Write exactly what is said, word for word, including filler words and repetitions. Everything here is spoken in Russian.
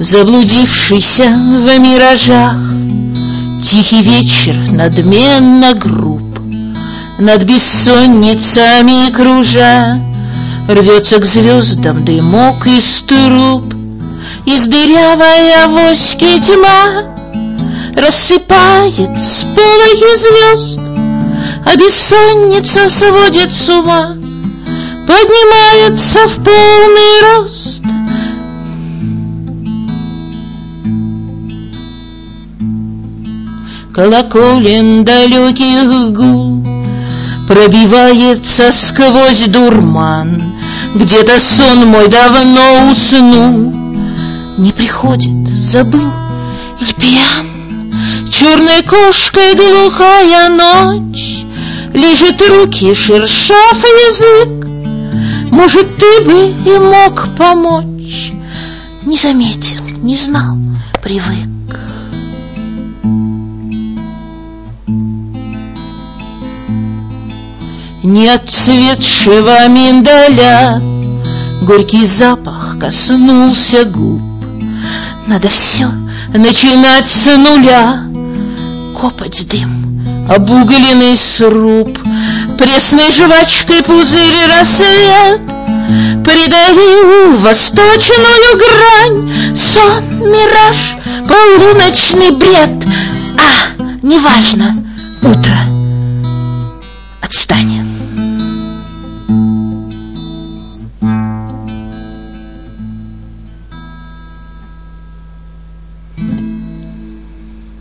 Заблудившийся в миражах, тихий вечер надменно груб, над бессонницами кружа, рвется к звездам дымок из труб. Из дырявой авоськи тьма рассыпает с полохи звезд, а бессонница сводит с ума, поднимается в полный рост. Колоколен далеких гул пробивается сквозь дурман. Где-то сон мой давно уснул, не приходит, забыл или пьян. Черной кошкой глухая ночь, лежит руки, шершав язык. Может, ты бы и мог помочь, не заметил, не знал, привык. Не отцветшего миндаля горький запах коснулся губ. Надо все начинать с нуля. Копоть, дым, обугленный сруб, пресной жвачкой пузырь рассвет придавил восточную грань. Сон, мираж, полуночный бред. А, неважно, утро, отстань.